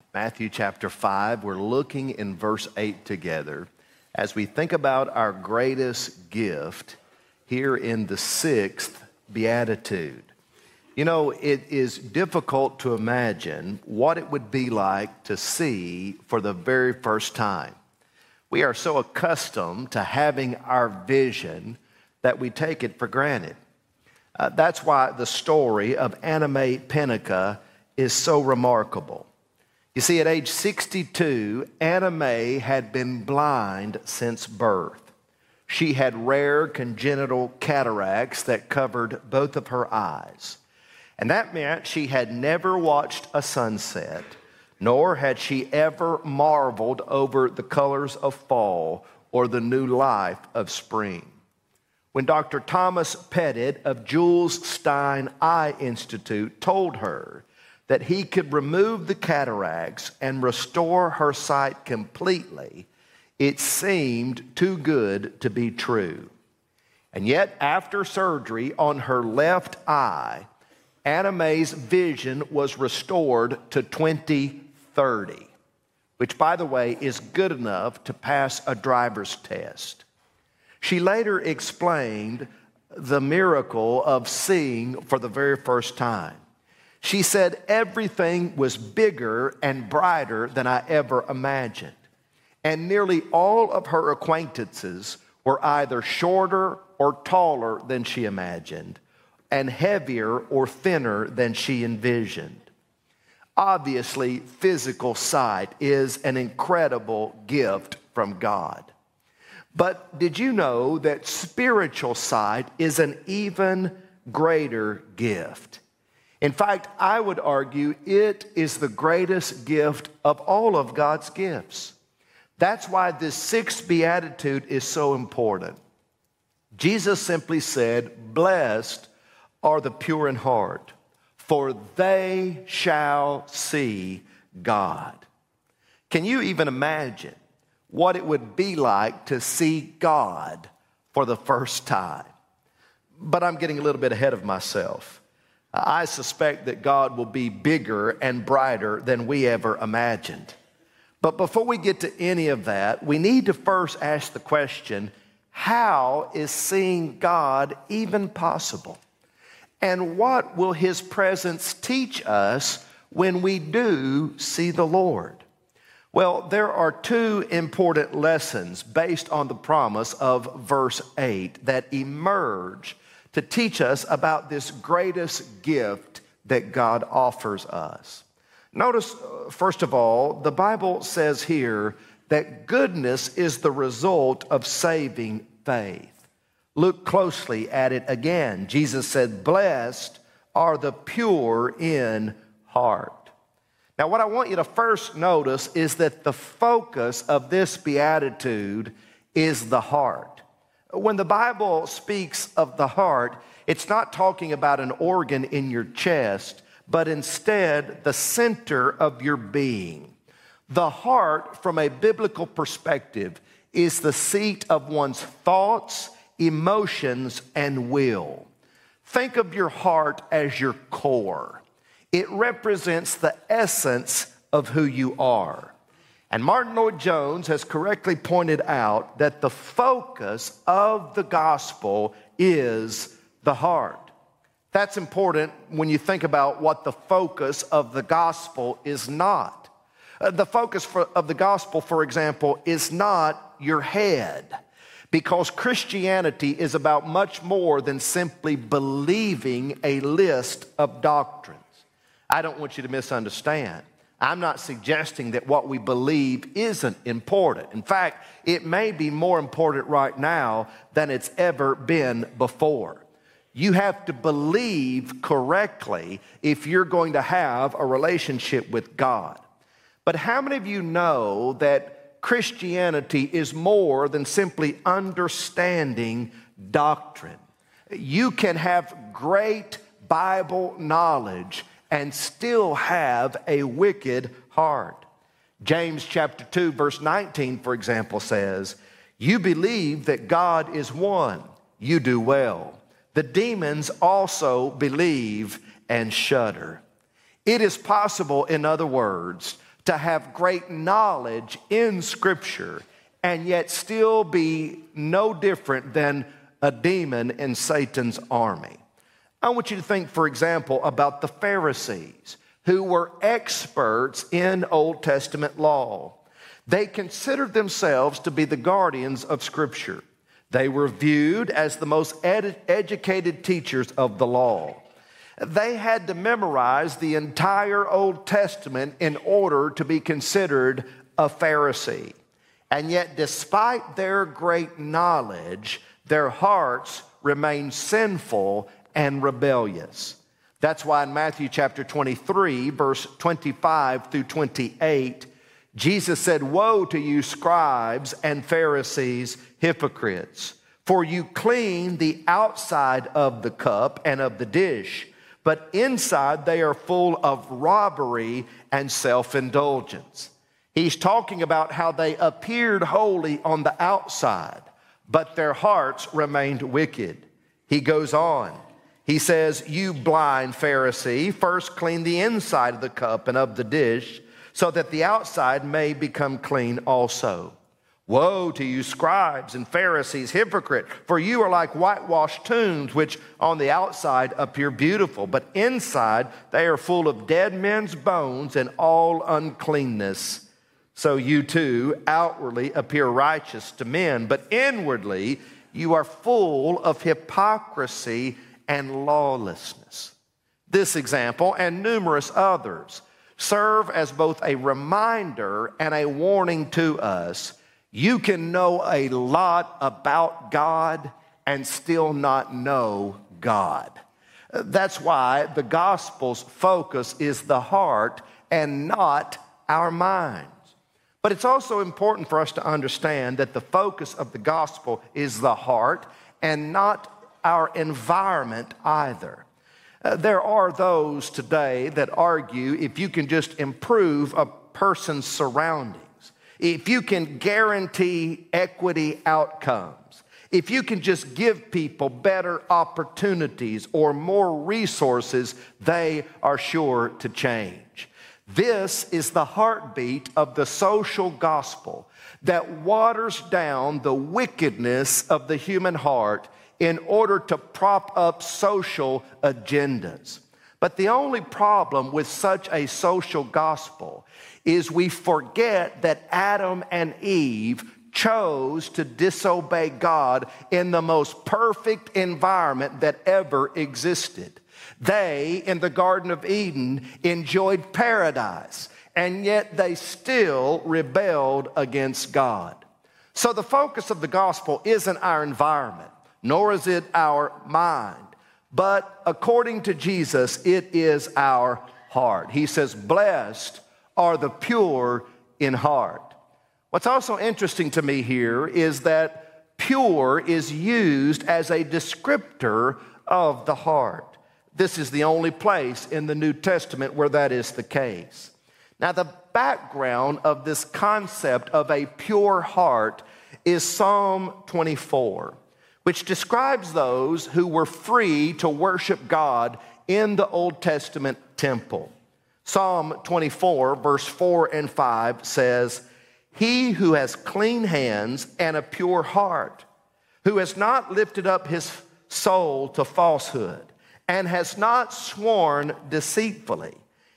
Matthew chapter 5. We're looking in verse 8 together as we think about our greatest gift here in the sixth beatitude. You know, it is difficult to imagine what it would be like to see for the very first time. We are so accustomed to having our vision that we take it for granted. That's why the story of Anna Mae Pennica is so remarkable. You see, at age 62, Anna Mae had been blind since birth. She had rare congenital cataracts that covered both of her eyes. And that meant she had never watched a sunset, nor had she ever marveled over the colors of fall or the new life of spring. When Dr. Thomas Pettit of Jules Stein Eye Institute told her that he could remove the cataracts and restore her sight completely, it seemed too good to be true. And yet, after surgery on her left eye, Anna Mae's vision was restored to 20/30, which, by the way, is good enough to pass a driver's test. She later explained the miracle of seeing for the very first time. She said, "Everything was bigger and brighter than I ever imagined. And nearly all of her acquaintances were either shorter or taller than she imagined, and heavier or thinner than she envisioned." Obviously, physical sight is an incredible gift from God. But did you know that spiritual sight is an even greater gift? In fact, I would argue it is the greatest gift of all of God's gifts. That's why this sixth beatitude is so important. Jesus simply said, "Blessed are the pure in heart, for they shall see God." Can you even imagine what it would be like to see God for the first time? But I'm getting a little bit ahead of myself. I suspect that God will be bigger and brighter than we ever imagined. But before we get to any of that, we need to first ask the question, how is seeing God even possible? And what will His presence teach us when we do see the Lord? Well, there are two important lessons based on the promise of verse 8 that emerge to teach us about this greatest gift that God offers us. Notice, first of all, the Bible says here that goodness is the result of saving faith. Look closely at it again. Jesus said, "Blessed are the pure in heart." Now, what I want you to first notice is that the focus of this beatitude is the heart. When the Bible speaks of the heart, it's not talking about an organ in your chest, but instead the center of your being. The heart, from a biblical perspective, is the seat of one's thoughts, emotions, and will. Think of your heart as your core. It represents the essence of who you are. And Martin Lloyd-Jones has correctly pointed out that the focus of the gospel is the heart. That's important when you think about what the focus of the gospel is not. The focus of the gospel, for example, is not your head, because Christianity is about much more than simply believing a list of doctrines. I don't want you to misunderstand. I'm not suggesting that what we believe isn't important. In fact, it may be more important right now than it's ever been before. You have to believe correctly if you're going to have a relationship with God. But how many of you know that Christianity is more than simply understanding doctrine? You can have great Bible knowledge and still have a wicked heart. James chapter 2, verse 19, for example, says, "You believe that God is one. You do well. The demons also believe and shudder." It is possible, in other words, to to have great knowledge in Scripture and yet still be no different than a demon in Satan's army. I want you to think, for example, about the Pharisees, who were experts in Old Testament law. They considered themselves to be the guardians of Scripture. They were viewed as the most educated teachers of the law. They had to memorize the entire Old Testament in order to be considered a Pharisee. And yet, despite their great knowledge, their hearts remained sinful and rebellious. That's why in Matthew chapter 23, verse 25 through 28, Jesus said, "Woe to you, scribes and Pharisees, hypocrites! For you clean the outside of the cup and of the dish, but inside they are full of robbery and self-indulgence." He's talking about how they appeared holy on the outside, but their hearts remained wicked. He goes on. He says, "You blind Pharisee, first clean the inside of the cup and of the dish, so that the outside may become clean also. Woe to you, scribes and Pharisees, hypocrite! For you are like whitewashed tombs, which on the outside appear beautiful, but inside they are full of dead men's bones and all uncleanness. So you too outwardly appear righteous to men, but inwardly you are full of hypocrisy and lawlessness." This example and numerous others serve as both a reminder and a warning to us. You can know a lot about God and still not know God. That's why the gospel's focus is the heart and not our minds. But it's also important for us to understand that the focus of the gospel is the heart and not our environment either. There are those today that argue if you can just improve a person's surroundings, if you can guarantee equity outcomes, if you can just give people better opportunities or more resources, they are sure to change. This is the heartbeat of the social gospel that waters down the wickedness of the human heart in order to prop up social agendas. But the only problem with such a social gospel is we forget that Adam and Eve chose to disobey God in the most perfect environment that ever existed. They, in the Garden of Eden, enjoyed paradise, and yet they still rebelled against God. So the focus of the gospel isn't our environment, nor is it our mind, but according to Jesus, it is our heart. He says, "Blessed are the pure in heart." What's also interesting to me here is that pure is used as a descriptor of the heart. This is the only place in the New Testament where that is the case. Now, the background of this concept of a pure heart is Psalm 24, which describes those who were free to worship God in the Old Testament temple. Psalm 24, verse 4 and 5 says, "He who has clean hands and a pure heart, who has not lifted up his soul to falsehood, and has not sworn deceitfully,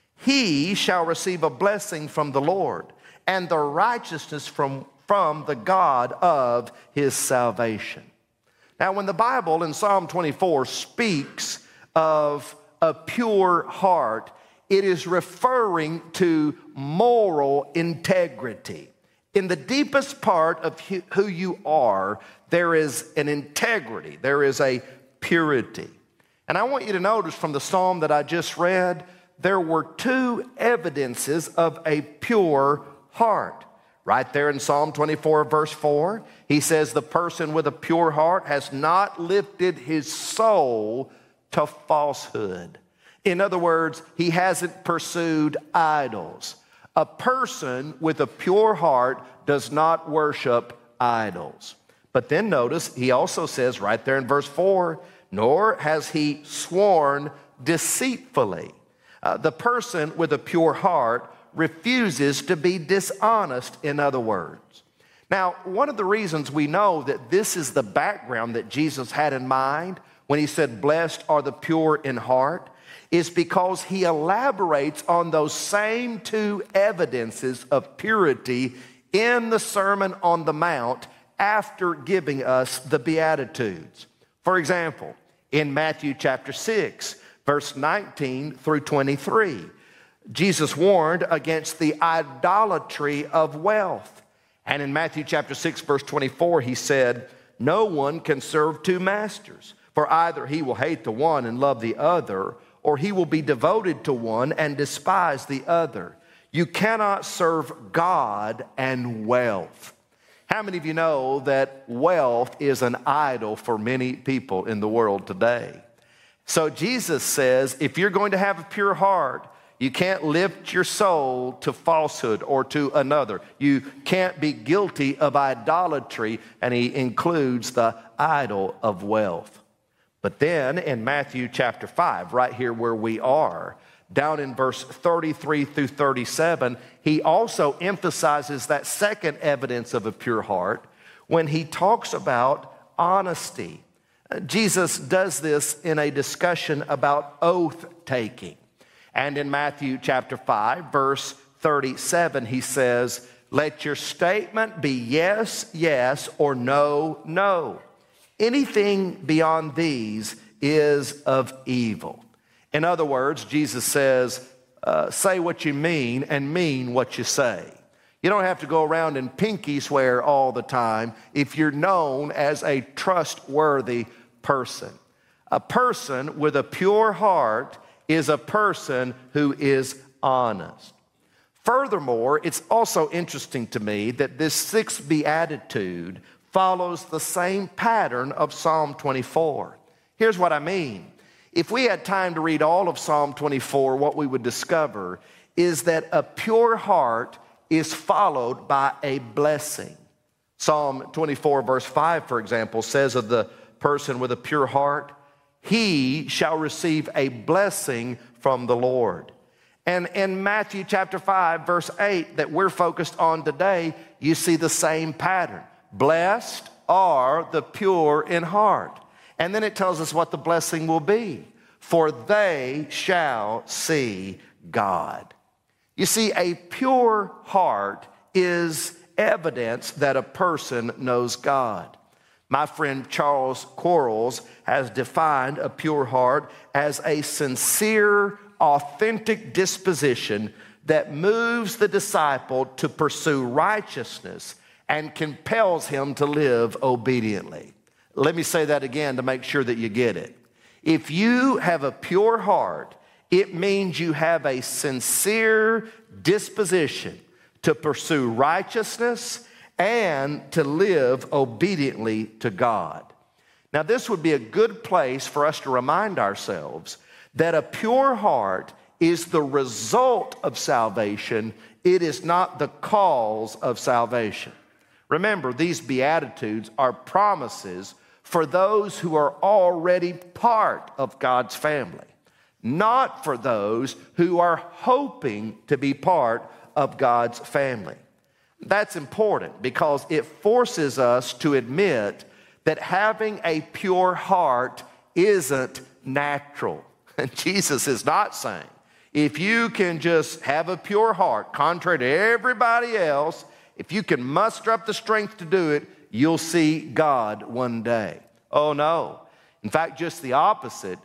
he shall receive a blessing from the Lord, and the righteousness from the God of his salvation." Now, when the Bible in Psalm 24 speaks of a pure heart, it is referring to moral integrity. In the deepest part of who you are, there is an integrity, there is a purity. And I want you to notice from the psalm that I just read, there were two evidences of a pure heart. Right there in Psalm 24, verse 4, he says, "The person with a pure heart has not lifted his soul to falsehood." In other words, he hasn't pursued idols. A person with a pure heart does not worship idols. But then notice, he also says right there in verse 4, "Nor has he sworn deceitfully." The person with a pure heart refuses to be dishonest, in other words. Now, one of the reasons we know that this is the background that Jesus had in mind when he said, "Blessed are the pure in heart," is because he elaborates on those same two evidences of purity in the Sermon on the Mount after giving us the Beatitudes. For example, in Matthew chapter 6, verse 19 through 23, Jesus warned against the idolatry of wealth. And in Matthew chapter 6, verse 24, he said, "No one can serve two masters, for either he will hate the one and love the other, or he will be devoted to one and despise the other. You cannot serve God and wealth." How many of you know that wealth is an idol for many people in the world today? So Jesus says, if you're going to have a pure heart, you can't lift your soul to falsehood or to another. You can't be guilty of idolatry, and he includes the idol of wealth. But then in Matthew chapter 5, right here where we are, down in verse 33 through 37, he also emphasizes that second evidence of a pure heart when he talks about honesty. Jesus does this in a discussion about oath taking. And in Matthew chapter 5, verse 37, he says, "Let your statement be yes, yes, or no, no. Anything beyond these is of evil." In other words, Jesus says, say what you mean and mean what you say. You don't have to go around and pinky swear all the time if you're known as a trustworthy person. A person with a pure heart is a person who is honest. Furthermore, it's also interesting to me that this sixth beatitude follows the same pattern of Psalm 24. Here's what I mean. If we had time to read all of Psalm 24, what we would discover is that a pure heart is followed by a blessing. Psalm 24 verse 5, for example, says of the person with a pure heart, "He shall receive a blessing from the Lord." And in Matthew chapter 5, verse 8, that we're focused on today, you see the same pattern. Blessed are the pure in heart. And then it tells us what the blessing will be. For they shall see God. You see, a pure heart is evidence that a person knows God. My friend Charles Quarles has defined a pure heart as a sincere, authentic disposition that moves the disciple to pursue righteousness and compels him to live obediently. Let me say that again to make sure that you get it. If you have a pure heart, it means you have a sincere disposition to pursue righteousness and to live obediently to God. Now, this would be a good place for us to remind ourselves that a pure heart is the result of salvation. It is not the cause of salvation. Remember, these Beatitudes are promises for those who are already part of God's family, not for those who are hoping to be part of God's family. That's important because it forces us to admit that having a pure heart isn't natural. And Jesus is not saying, if you can just have a pure heart, contrary to everybody else, if you can muster up the strength to do it, you'll see God one day. Oh no. In fact, just the opposite.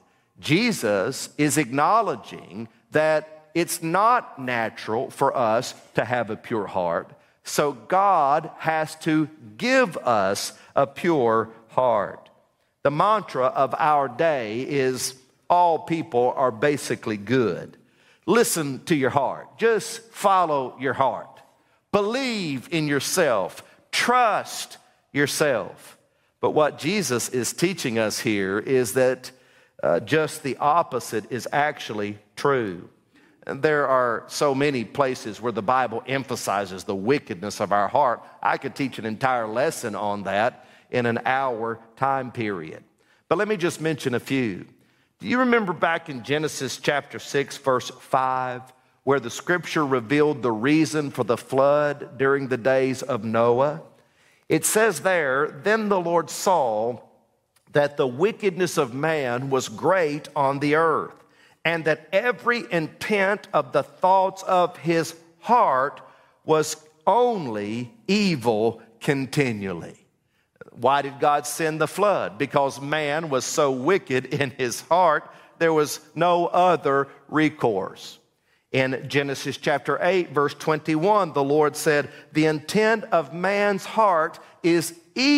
Jesus is acknowledging that it's not natural for us to have a pure heart. So God has to give us a pure heart. The mantra of our day is all people are basically good. Listen to your heart. Just follow your heart. Believe in yourself. Trust yourself. But what Jesus is teaching us here is that just the opposite is actually true. And there are so many places where the Bible emphasizes the wickedness of our heart. I could teach an entire lesson on that in an hour time period. But let me just mention a few. Do you remember back in Genesis chapter 6, verse 5, where the scripture revealed the reason for the flood during the days of Noah. It says there, then the Lord saw that the wickedness of man was great on the earth, and that every intent of the thoughts of his heart was only evil continually. Why did God send the flood? Because man was so wicked in his heart, there was no other recourse. In Genesis chapter 8, verse 21, the Lord said, the intent of man's heart is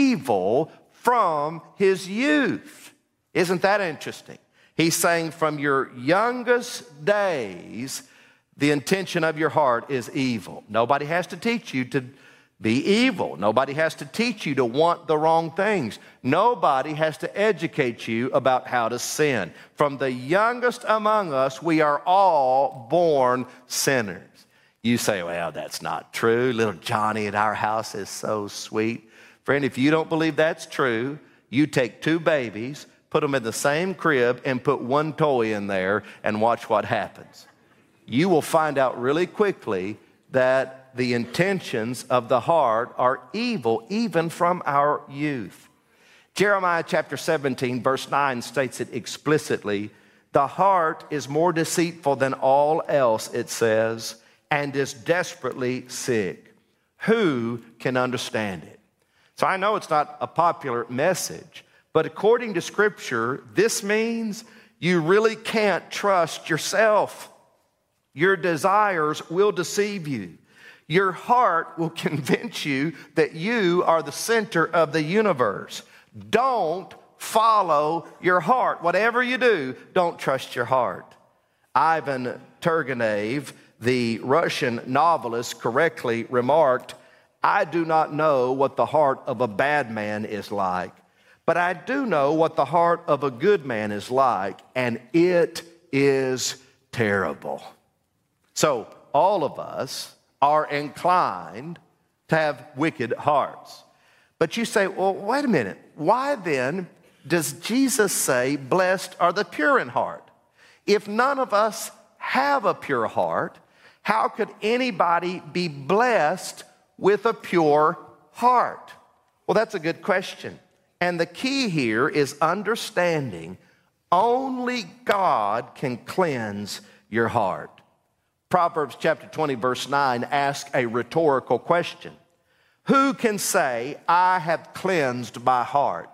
evil from his youth. Isn't that interesting? He's saying from your youngest days, the intention of your heart is evil. Nobody has to teach you to be evil. Nobody has to teach you to want the wrong things. Nobody has to educate you about how to sin. From the youngest among us, we are all born sinners. You say, well, that's not true. Little Johnny at our house is so sweet. Friend, if you don't believe that's true, you take two babies, put them in the same crib, and put one toy in there and watch what happens. You will find out really quickly that the intentions of the heart are evil, even from our youth. Jeremiah chapter 17, verse 9 states it explicitly. The heart is more deceitful than all else, it says, and is desperately sick. Who can understand it? So I know it's not a popular message, but according to Scripture, this means you really can't trust yourself. Your desires will deceive you. Your heart will convince you that you are the center of the universe. Don't follow your heart. Whatever you do, don't trust your heart. Ivan Turgenev, the Russian novelist, correctly remarked, I do not know what the heart of a bad man is like, but I do know what the heart of a good man is like, and it is terrible. So all of us are inclined to have wicked hearts. But you say, well, wait a minute. Why then does Jesus say, blessed are the pure in heart? If none of us have a pure heart, how could anybody be blessed with a pure heart? Well, that's a good question. And the key here is understanding only God can cleanse your heart. Proverbs chapter 20, verse 9 asks a rhetorical question. Who can say, I have cleansed my heart?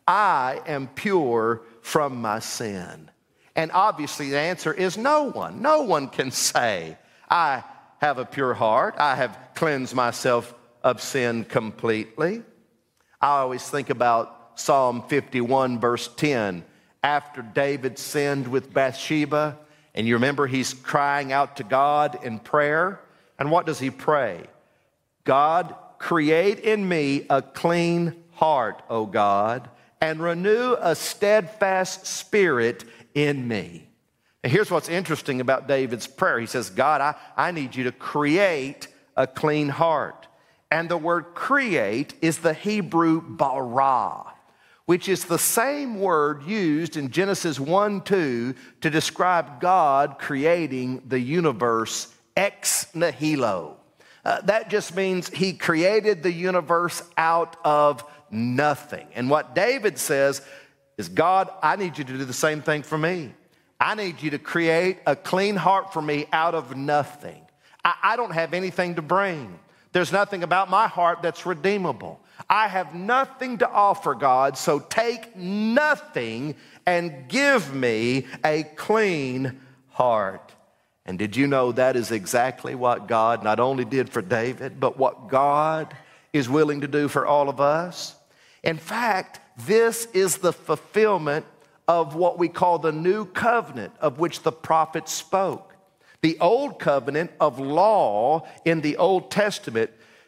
I am pure from my sin. And obviously the answer is no one. No one can say, I have a pure heart. I have cleansed myself of sin completely. I always think about Psalm 51, verse 10. After David sinned with Bathsheba, and you remember he's crying out to God in prayer. And what does he pray? God, create in me a clean heart, O God, and renew a steadfast spirit in me. And here's what's interesting about David's prayer. He says, God, I need you to create a clean heart. And the word create is the Hebrew bara, which is the same word used in Genesis 1:2 to describe God creating the universe ex nihilo. That just means he created the universe out of nothing. And what David says is, God, I need you to do the same thing for me. I need you to create a clean heart for me out of nothing. I don't have anything to bring. There's nothing about my heart that's redeemable. I have nothing to offer, God, so take nothing and give me a clean heart. And did you know that is exactly what God not only did for David, but what God is willing to do for all of us? In fact, this is the fulfillment of what we call the new covenant of which the prophets spoke. The old covenant of law in the Old Testament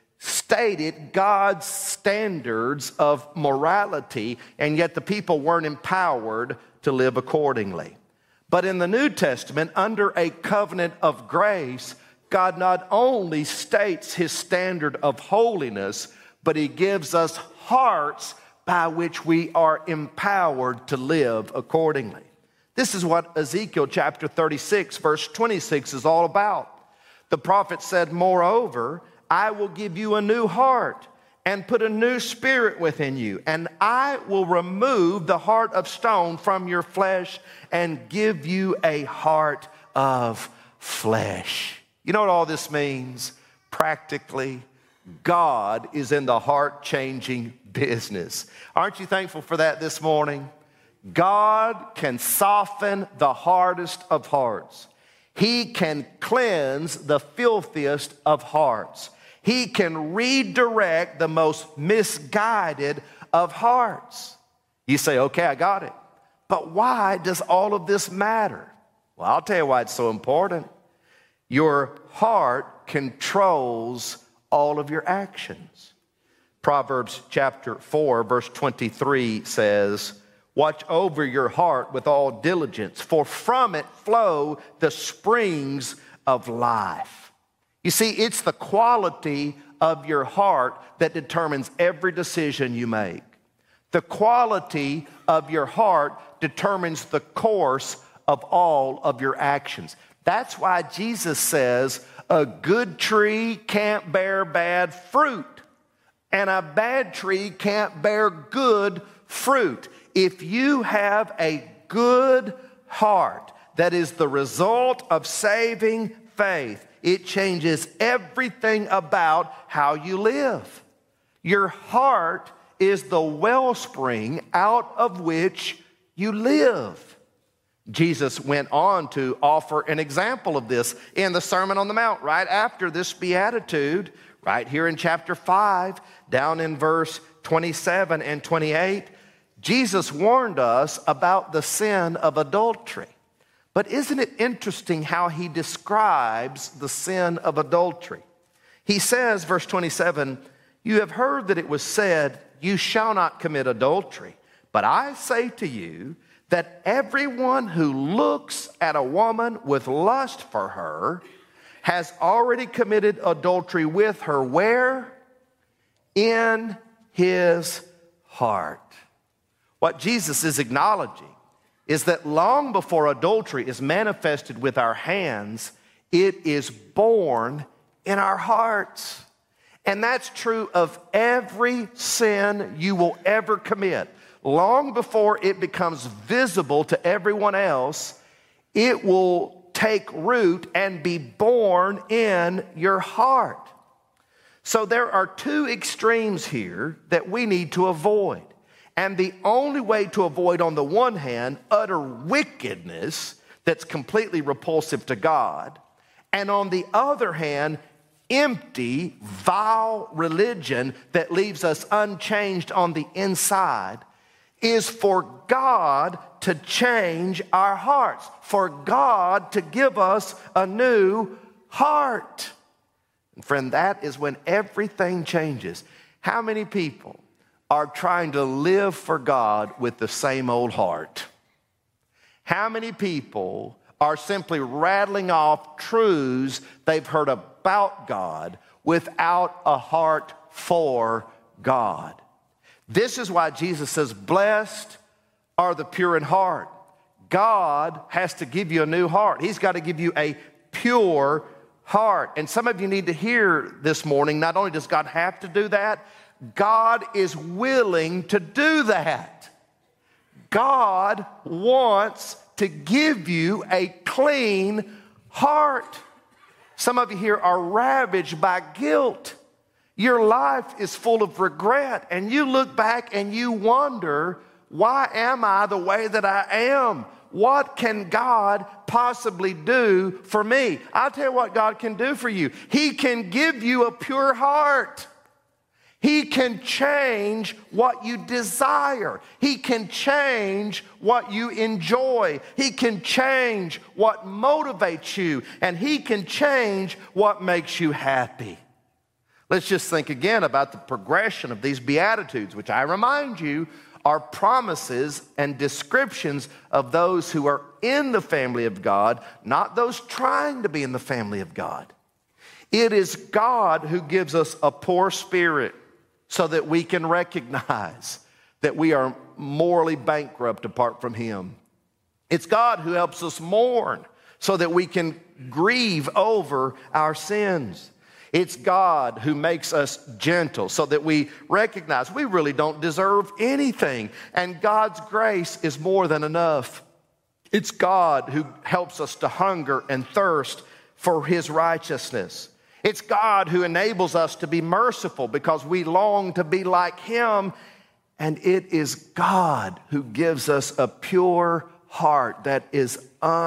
stated God's standards of morality, and yet the people weren't empowered to live accordingly. But in the New Testament, under a covenant of grace, God not only states his standard of holiness, but he gives us hearts by which we are empowered to live accordingly. This is what Ezekiel chapter 36, verse 26 is all about. The prophet said, moreover, I will give you a new heart and put a new spirit within you, and I will remove the heart of stone from your flesh and give you a heart of flesh. You know what all this means? Practically, God is in the heart-changing business. Aren't you thankful for that this morning? God can soften the hardest of hearts. He can cleanse the filthiest of hearts. He can redirect the most misguided of hearts. You say, okay, I got it. But why does all of this matter? Well, I'll tell you why it's so important. Your heart controls all of your actions. Proverbs chapter 4, verse 23 says, watch over your heart with all diligence, for from it flow the springs of life. You see, it's the quality of your heart that determines every decision you make. The quality of your heart determines the course of all of your actions. That's why Jesus says a good tree can't bear bad fruit, and a bad tree can't bear good fruit. If you have a good heart that is the result of saving faith, it changes everything about how you live. Your heart is the wellspring out of which you live. Jesus went on to offer an example of this in the Sermon on the Mount right after this beatitude, right here in chapter 5, down in verse 27 and 28. Jesus warned us about the sin of adultery. But isn't it interesting how he describes the sin of adultery? He says, verse 27, you have heard that it was said, you shall not commit adultery. But I say to you that everyone who looks at a woman with lust for her has already committed adultery with her. Where? In his heart. What Jesus is acknowledging is that long before adultery is manifested with our hands, it is born in our hearts. And that's true of every sin you will ever commit. Long before it becomes visible to everyone else, it will take root and be born in your heart. So there are two extremes here that we need to avoid. And the only way to avoid, on the one hand, utter wickedness that's completely repulsive to God, and on the other hand, empty, vile religion that leaves us unchanged on the inside, is for God to change our hearts, for God to give us a new heart. And friend, that is when everything changes. How many people are trying to live for God with the same old heart? How many people are simply rattling off truths they've heard about God without a heart for God? This is why Jesus says, blessed are the pure in heart. God has to give you a new heart. He's got to give you a pure heart. And some of you need to hear this morning, not only does God have to do that, God is willing to do that. God wants to give you a clean heart. Some of you here are ravaged by guilt. Your life is full of regret, and you look back and you wonder, why am I the way that I am? What can God possibly do for me? I'll tell you what God can do for you. He can give you a pure heart. He can change what you desire. He can change what you enjoy. He can change what motivates you. And He can change what makes you happy. Let's just think again about the progression of these Beatitudes, which I remind you are promises and descriptions of those who are in the family of God, not those trying to be in the family of God. It is God who gives us a poor spirit so that we can recognize that we are morally bankrupt apart from Him. It's God who helps us mourn so that we can grieve over our sins. It's God who makes us gentle so that we recognize we really don't deserve anything, and God's grace is more than enough. It's God who helps us to hunger and thirst for His righteousness. It's God who enables us to be merciful because we long to be like Him, and it is God who gives us a pure heart that is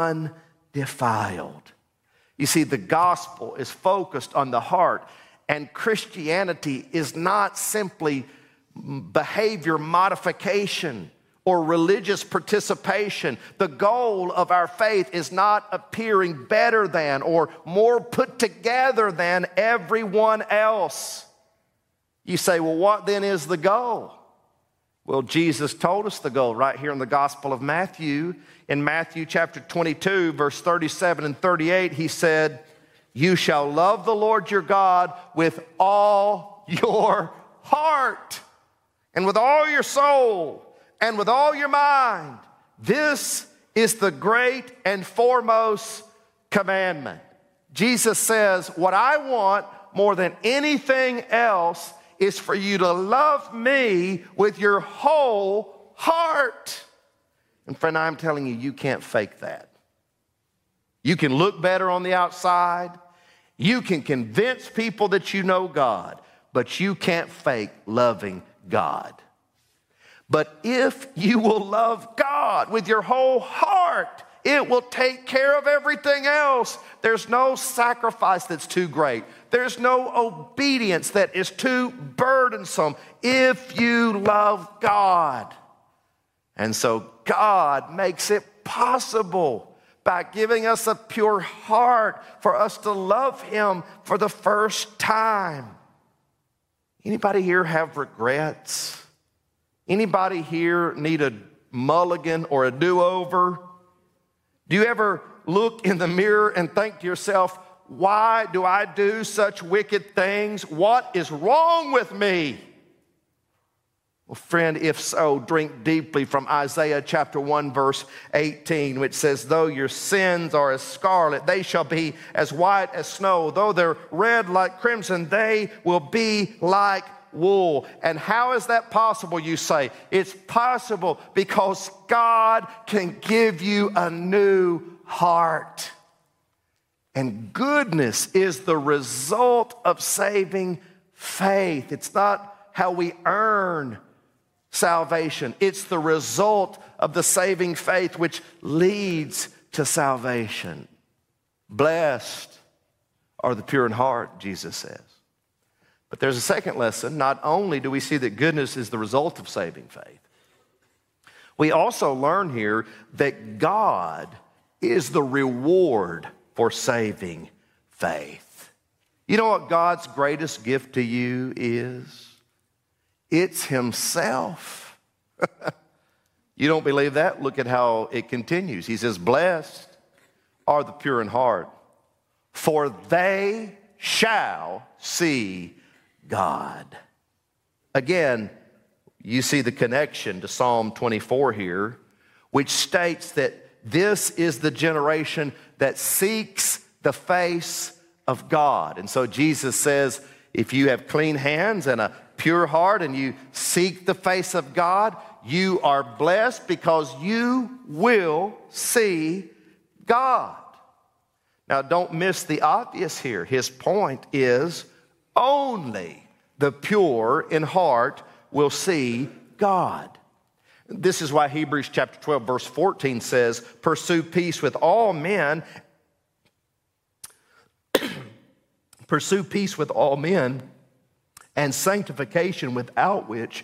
undefiled. You see, the gospel is focused on the heart, and Christianity is not simply behavior modification or religious participation. The goal of our faith is not appearing better than or more put together than everyone else. You say, well, what then is the goal? Well, Jesus told us the goal right here in the Gospel of Matthew. In Matthew chapter 22, verse 37 and 38, He said, "You shall love the Lord your God with all your heart and with all your soul and with all your mind. This is the great and foremost commandment." Jesus says, what I want more than anything else is for you to love me with your whole heart. And friend, I'm telling you, you can't fake that. You can look better on the outside. You can convince people that you know God, but you can't fake loving God. But if you will love God with your whole heart, it will take care of everything else. There's no sacrifice that's too great. There's no obedience that is too burdensome if you love God. And so God makes it possible by giving us a pure heart for us to love Him for the first time. Anybody here have regrets? Anybody here need a mulligan or a do-over? Do you ever look in the mirror and think to yourself, why do I do such wicked things? What is wrong with me? Well, friend, if so, drink deeply from Isaiah chapter 1, verse 18, which says, "Though your sins are as scarlet, they shall be as white as snow. Though they're red like crimson, they will be like wool." And how is that possible, you say? It's possible because God can give you a new heart. And goodness is the result of saving faith. It's not how we earn salvation. It's the result of the saving faith which leads to salvation. Blessed are the pure in heart, Jesus says. But there's a second lesson. Not only do we see that goodness is the result of saving faith, we also learn here that God is the reward for saving faith. You know what God's greatest gift to you is? It's Himself. You don't believe that? Look at how it continues. He says, "Blessed are the pure in heart, for they shall see God." Again, you see the connection to Psalm 24 here, which states that this is the generation that seeks the face of God. And so Jesus says, if you have clean hands and a pure heart and you seek the face of God, you are blessed because you will see God. Now, don't miss the obvious here. His point is only the pure in heart will see God. This is why Hebrews chapter 12, verse 14 says, "Pursue peace with all men." Pursue peace with all men and sanctification without which,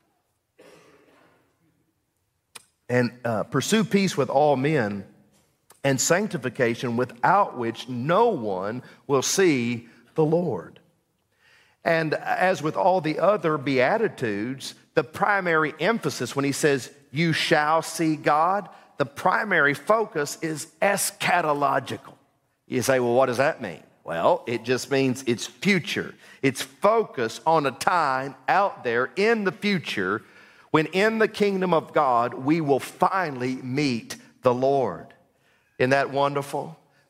pursue peace with all men and sanctification without which no one will see the Lord. And as with all the other Beatitudes, the primary emphasis when he says, "You shall see God," the primary focus is eschatological. You say, well, what does that mean? Well, it just means it's future. It's focused on a time out there in the future when in the kingdom of God we will finally meet the Lord. Isn't that wonderful?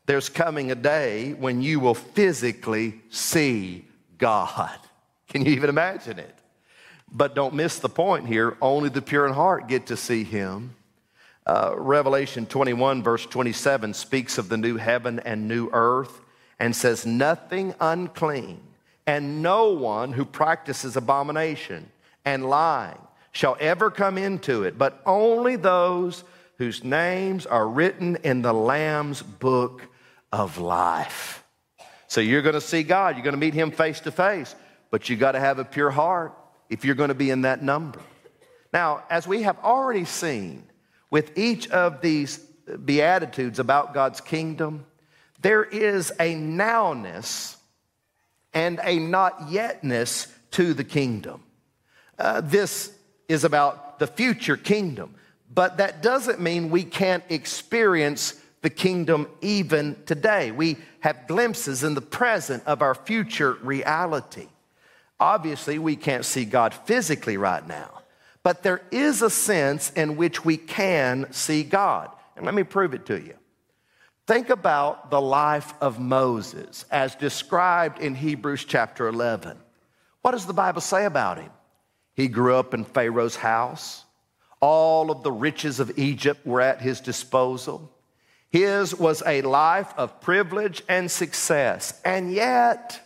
There's coming a day when you will physically see God. Can you even imagine it? But don't miss the point here. Only the pure in heart get to see him. Revelation 21 verse 27 speaks of the new heaven and new earth and says, nothing unclean and no one who practices abomination and lying shall ever come into it, but only those whose names are written in the Lamb's book of life. So you're going to see God. You're going to meet him face to face, but you got to have a pure heart if you're going to be in that number. Now, as we have already seen with each of these Beatitudes about God's kingdom, there is a nowness and a not yetness to the kingdom. This is about the future kingdom, but that doesn't mean we can't experience the kingdom even today. We have glimpses in the present of our future reality. Obviously, we can't see God physically right now, but there is a sense in which we can see God. And let me prove it to you. Think about the life of Moses as described in Hebrews chapter 11. What does the Bible say about him? He grew up in Pharaoh's house. All of the riches of Egypt were at his disposal. His was a life of privilege and success. And yet,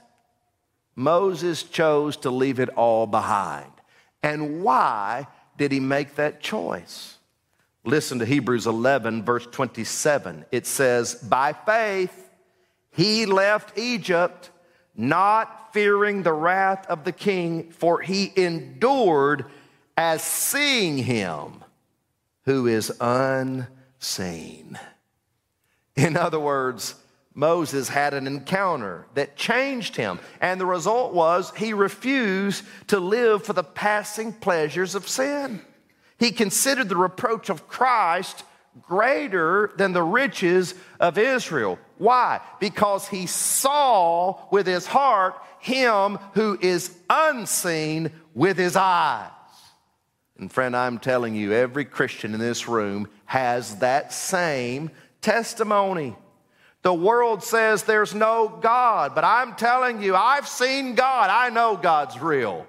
Moses chose to leave it all behind. And why did he make that choice? Listen to Hebrews 11, verse 27. It says, by faith, he left Egypt, not fearing the wrath of the king, for he endured as seeing him who is unseen. In other words, Moses had an encounter that changed him, and the result was he refused to live for the passing pleasures of sin. He considered the reproach of Christ greater than the riches of Israel. Why? Because he saw with his heart him who is unseen with his eyes. And friend, I'm telling you, every Christian in this room has that same testimony. The world says there's no God, but I'm telling you, I've seen God. I know God's real.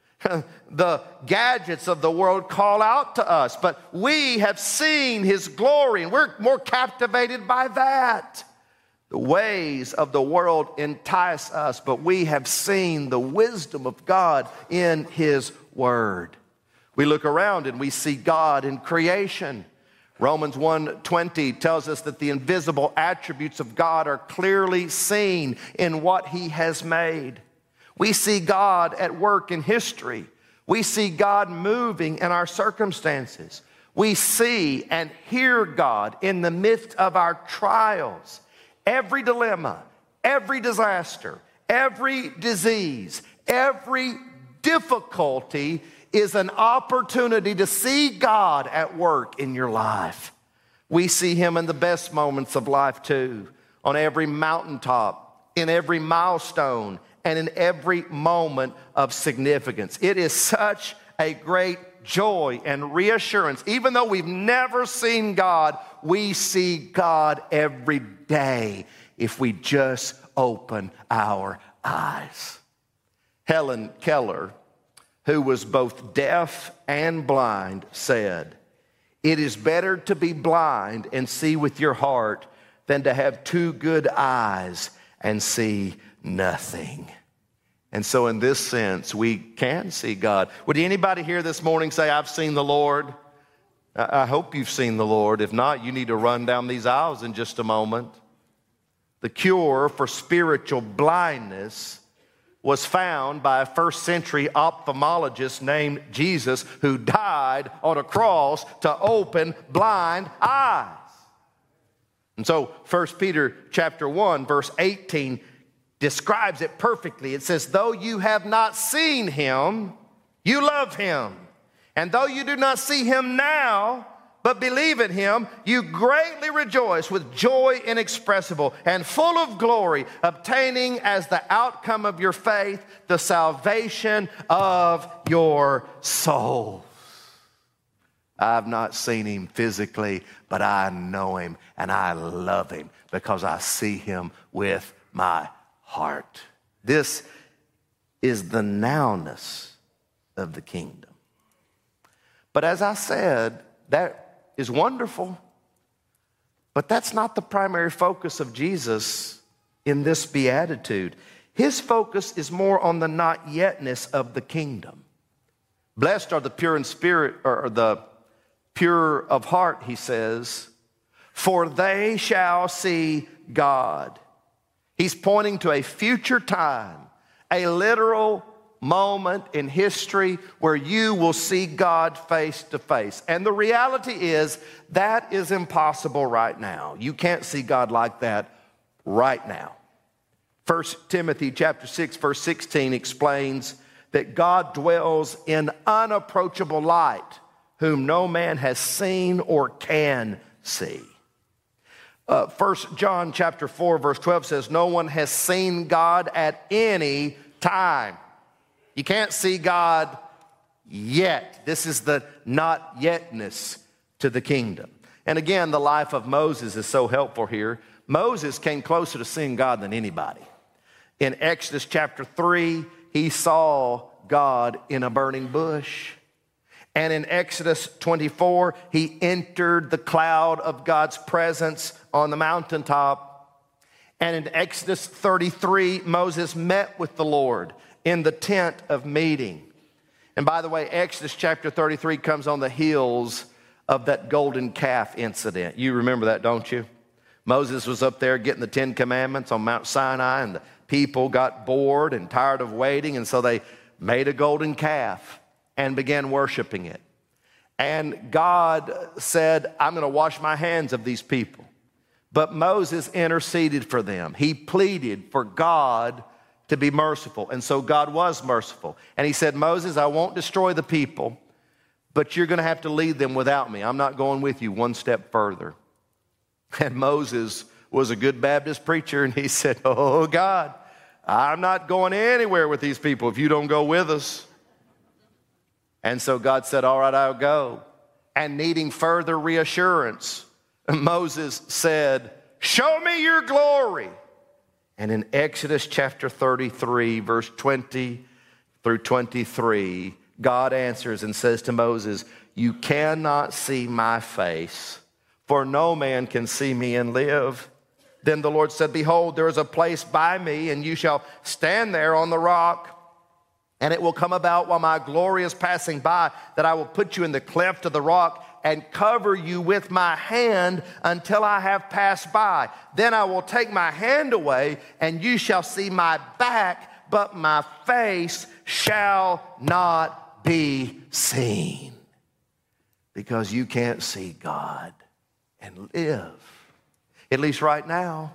The gadgets of the world call out to us, but we have seen his glory, and we're more captivated by that. The ways of the world entice us, but we have seen the wisdom of God in his word. We look around and we see God in creation. Romans 1:20 tells us that the invisible attributes of God are clearly seen in what he has made. We see God at work in history. We see God moving in our circumstances. We see and hear God in the midst of our trials. Every dilemma, every disaster, every disease, every difficulty is an opportunity to see God at work in your life. We see him in the best moments of life too, on every mountaintop, in every milestone, and in every moment of significance. It is such a great joy and reassurance. Even though we've never seen God, we see God every day if we just open our eyes. Helen Keller, who was both deaf and blind, said, "It is better to be blind and see with your heart than to have two good eyes and see nothing." And so in this sense, we can see God. Would anybody here this morning say, "I've seen the Lord"? I hope you've seen the Lord. If not, you need to run down these aisles in just a moment. The cure for spiritual blindness was found by a first century ophthalmologist named Jesus, who died on a cross to open blind eyes. And so 1 Peter chapter 1, verse 18 describes it perfectly. It says, "Though you have not seen him, you love him. And though you do not see him now, but believe in him, you greatly rejoice with joy inexpressible and full of glory, obtaining as the outcome of your faith the salvation of your souls." I've not seen him physically, but I know him and I love him because I see him with my heart. This is the nowness of the kingdom. But as I said, that is wonderful, but that's not the primary focus of Jesus in this beatitude. His focus is more on the not yetness of the kingdom. Blessed are the pure in spirit, or the pure of heart, he says, for they shall see God. He's pointing to a future time, a literal moment in history where you will see God face to face. And the reality is that is impossible right now. You can't see God like that right now. 1 Timothy chapter 6, verse 16 explains that God dwells in unapproachable light, whom no man has seen or can see. 1 John chapter 4, verse 12 says, no one has seen God at any time. You can't see God yet. This is the not yetness to the kingdom. And again, the life of Moses is so helpful here. Moses came closer to seeing God than anybody. In Exodus chapter 3, he saw God in a burning bush. And in Exodus 24, he entered the cloud of God's presence on the mountaintop. And in Exodus 33, Moses met with the Lord in the tent of meeting. And by the way, Exodus chapter 33 comes on the heels of that golden calf incident. You remember that, don't you? Moses was up there getting the 10 Commandments on Mount Sinai, and the people got bored and tired of waiting, and so they made a golden calf and began worshiping it. And God said, I'm going to wash my hands of these people. But Moses interceded for them. He pleaded for God to be merciful. And so God was merciful. And he said, Moses, I won't destroy the people, but you're going to have to lead them without me. I'm not going with you one step further. And Moses was a good Baptist preacher, and he said, oh God, I'm not going anywhere with these people if you don't go with us. And so God said, all right, I'll go. And needing further reassurance, Moses said, show me your glory. And in Exodus chapter 33, verse 20 through 23, God answers and says to Moses, you cannot see my face, for no man can see me and live. Then the Lord said, behold, there is a place by me, and you shall stand there on the rock. And it will come about while my glory is passing by, that I will put you in the cleft of the rock and cover you with my hand until I have passed by. Then I will take my hand away, and you shall see my back, but my face shall not be seen. Because you can't see God and live, at least right now.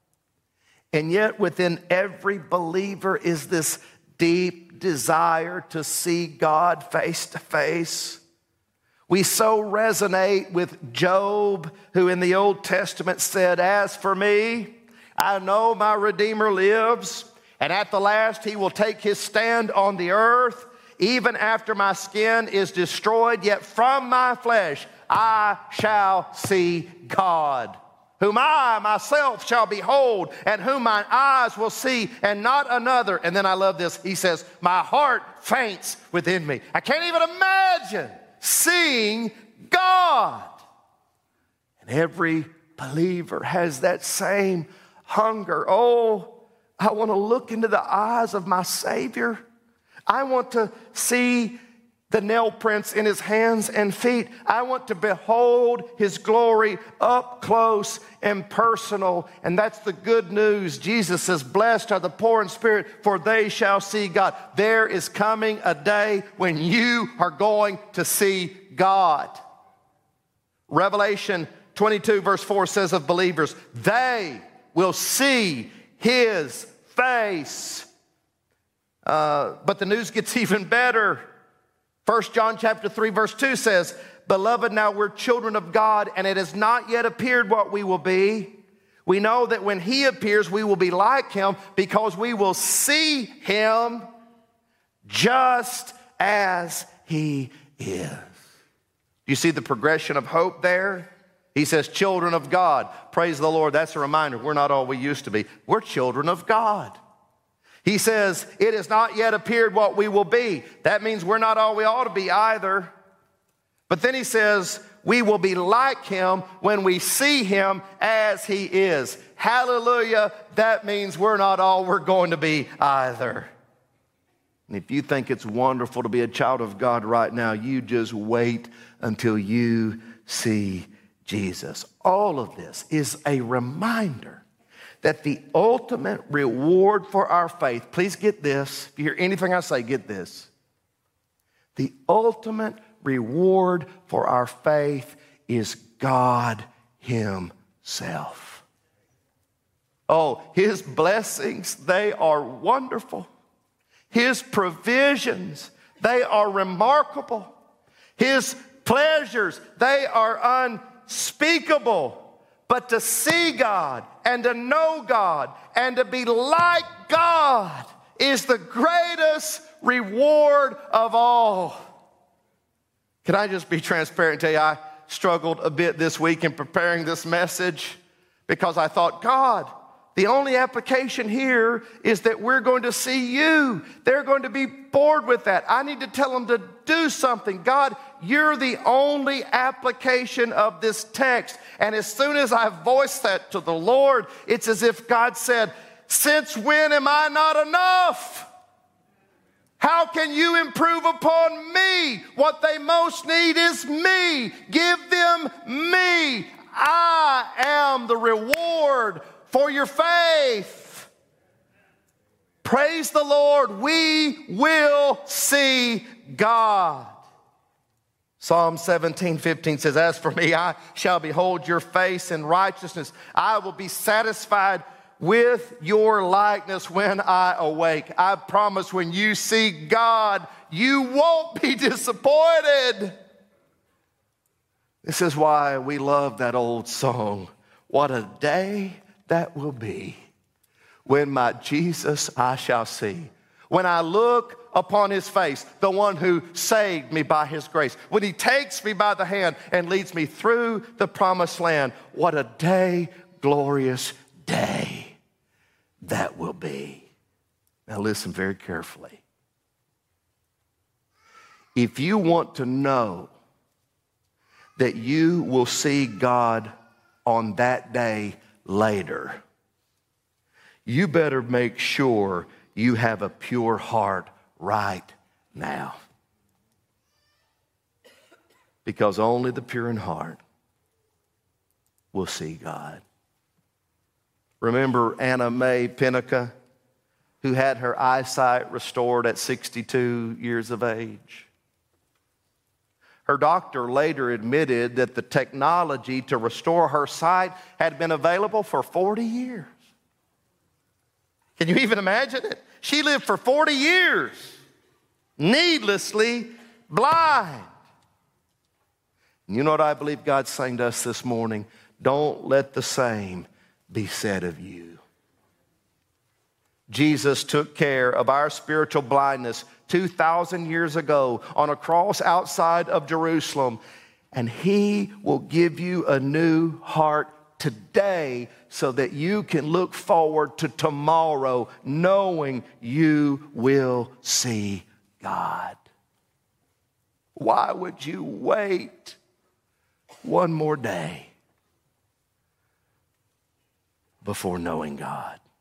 And yet within every believer is this deep desire to see God face to face. We so resonate with Job, who in the Old Testament said, as for me, I know my Redeemer lives, and at the last he will take his stand on the earth. Even after my skin is destroyed, yet from my flesh I shall see God, whom I myself shall behold, and whom mine eyes will see, and not another. And then I love this. He says, my heart faints within me. I can't even imagine seeing God. And every believer has that same hunger. Oh, I want to look into the eyes of my Savior. I want to see the nail prints in his hands and feet. I want to behold his glory up close and personal. And that's the good news. Jesus says, blessed are the poor in spirit, for they shall see God. There is coming a day when you are going to see God. Revelation 22 verse 4 says of believers, they will see his face. But the news gets even better. 1 John chapter 3 verse 2 says, beloved, now we're children of God, and it has not yet appeared what we will be. We know that when he appears, we will be like him, because we will see him just as he is. Do you see the progression of hope there? He says, children of God. Praise the Lord. That's a reminder. We're not all we used to be. We're children of God. He says, it has not yet appeared what we will be. That means we're not all we ought to be either. But then he says, we will be like him when we see him as he is. Hallelujah. That means we're not all we're going to be either. And if you think it's wonderful to be a child of God right now, you just wait until you see Jesus. All of this is a reminder that the ultimate reward for our faith, please get this, if you hear anything I say, get this. The ultimate reward for our faith is God himself. Oh, his blessings, they are wonderful. His provisions, they are remarkable. His pleasures, they are unspeakable. But to see God and to know God and to be like God is the greatest reward of all. Can I just be transparent and tell you, I struggled a bit this week in preparing this message because I thought, God, the only application here is that we're going to see you. They're going to be bored with that. I need to tell them to do something. God, you're the only application of this text. And as soon as I voiced that to the Lord, it's as if God said, since when am I not enough? How can you improve upon me? What they most need is me. Give them me. I am the reward for your faith. Praise the Lord, we will see God. Psalm 17:15 says, as for me, I shall behold your face in righteousness. I will be satisfied with your likeness when I awake. I promise when you see God, you won't be disappointed. This is why we love that old song. What a day that will be when my Jesus I shall see. When I look upon his face, the one who saved me by his grace. When he takes me by the hand and leads me through the promised land. What a day, glorious day that will be. Now listen very carefully. If you want to know that you will see God on that day later, you better make sure you have a pure heart right now. Because only the pure in heart will see God. Remember Anna Mae Pinnica, who had her eyesight restored at 62 years of age? Her doctor later admitted that the technology to restore her sight had been available for 40 years. Can you even imagine it? She lived for 40 years, needlessly blind. And you know what I believe God's saying to us this morning? Don't let the same be said of you. Jesus took care of our spiritual blindness 2,000 years ago on a cross outside of Jerusalem. And he will give you a new heart today so that you can look forward to tomorrow knowing you will see God. Why would you wait one more day before knowing God?